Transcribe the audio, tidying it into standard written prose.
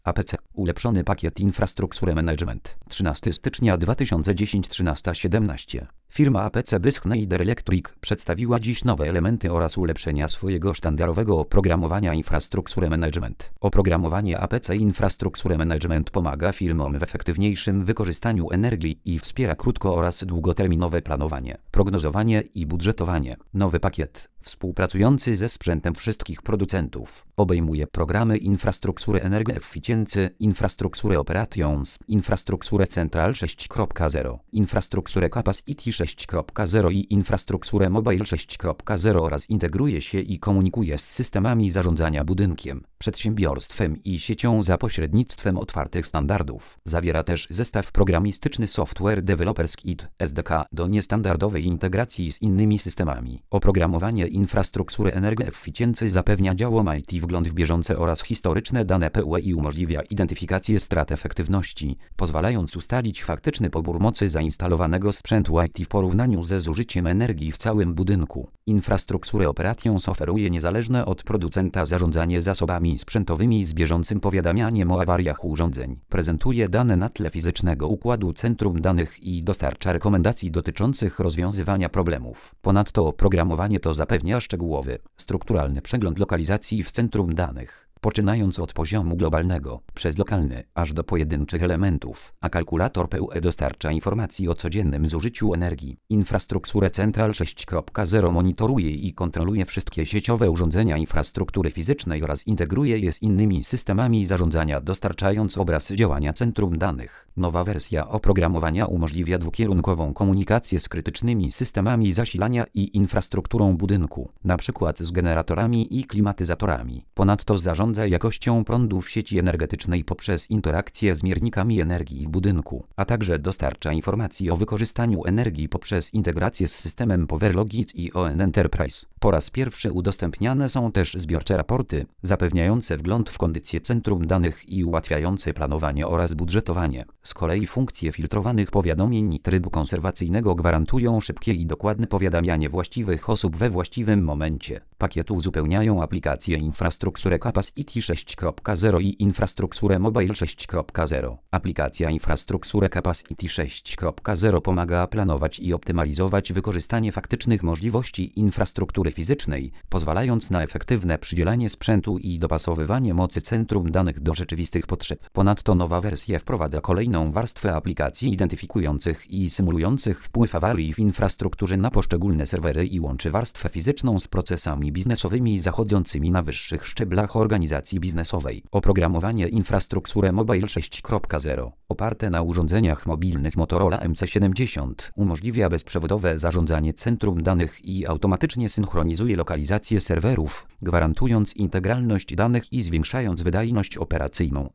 APC. Ulepszony pakiet Infrastrukturę Management. 13 stycznia 2010 13:17. Firma APC Schneider Electric przedstawiła dziś nowe elementy oraz ulepszenia swojego sztandarowego oprogramowania Infrastrukturę Management. Oprogramowanie APC Infrastrukturę Management pomaga firmom w efektywniejszym wykorzystaniu energii i wspiera krótko- oraz długoterminowe planowanie, prognozowanie i budżetowanie. Nowy pakiet, współpracujący ze sprzętem wszystkich producentów, obejmuje programy Infrastruktury Energoefficiency, Infrastrukturę Operations, Infrastrukturę Central 6.0, Infrastrukturę Capacity 6.0 i Infrastrukturę Mobile 6.0 oraz integruje się i komunikuje z systemami zarządzania budynkiem, przedsiębiorstwem i siecią za pośrednictwem otwartych standardów. Zawiera też zestaw programistyczny Software Developers Kit (SDK) do niestandardowej integracji z innymi systemami. Oprogramowanie Infrastruktury Energoefficiency zapewnia działom IT wgląd w bieżące oraz historyczne dane PUE i umożliwia identyfikację strat efektywności, pozwalając ustalić faktyczny pobór mocy zainstalowanego sprzętu IT w porównaniu ze zużyciem energii w całym budynku. Infrastrukturę Operations oferuje niezależne od producenta zarządzanie zasobami sprzętowymi z bieżącym powiadamianiem o awariach urządzeń. Prezentuje dane na tle fizycznego układu centrum danych i dostarcza rekomendacji dotyczących rozwiązywania problemów. Ponadto oprogramowanie to zapewnia szczegółowy, strukturalny przegląd lokalizacji w centrum danych, poczynając od poziomu globalnego, przez lokalny, aż do pojedynczych elementów, a kalkulator PUE dostarcza informacji o codziennym zużyciu energii. Infrastrukturę Central 6.0 monitoruje i kontroluje wszystkie sieciowe urządzenia infrastruktury fizycznej oraz integruje je z innymi systemami zarządzania, dostarczając obraz działania centrum danych. Nowa wersja oprogramowania umożliwia dwukierunkową komunikację z krytycznymi systemami zasilania i infrastrukturą budynku, np. z generatorami i klimatyzatorami. Ponadto zarządza jakością prądu w sieci energetycznej poprzez interakcję z miernikami energii w budynku, a także dostarcza informacji o wykorzystaniu energii poprzez integrację z systemem PowerLogit i ON Enterprise. Po raz pierwszy udostępniane są też zbiorcze raporty, zapewniające wgląd w kondycję centrum danych i ułatwiające planowanie oraz budżetowanie. Z kolei funkcje filtrowanych powiadomień i trybu konserwacyjnego gwarantują szybkie i dokładne powiadamianie właściwych osób we właściwym momencie. Pakiet uzupełniają aplikacje Infrastrukturę Capacity 6.0 i Infrastrukturę Mobile 6.0. Aplikacja Infrastrukturę Capacity 6.0 pomaga planować i optymalizować wykorzystanie faktycznych możliwości infrastruktury fizycznej, pozwalając na efektywne przydzielanie sprzętu i dopasowywanie mocy centrum danych do rzeczywistych potrzeb. Ponadto nowa wersja wprowadza kolejną warstwę aplikacji identyfikujących i symulujących wpływ awarii w infrastrukturze na poszczególne serwery i łączy warstwę fizyczną z procesami biznesowymi zachodzącymi na wyższych szczeblach organizacji biznesowej. Oprogramowanie Infrastrukturę Mobile 6.0, oparte na urządzeniach mobilnych Motorola MC70, umożliwia bezprzewodowe zarządzanie centrum danych i automatycznie synchronizuje lokalizację serwerów, gwarantując integralność danych i zwiększając wydajność operacyjną.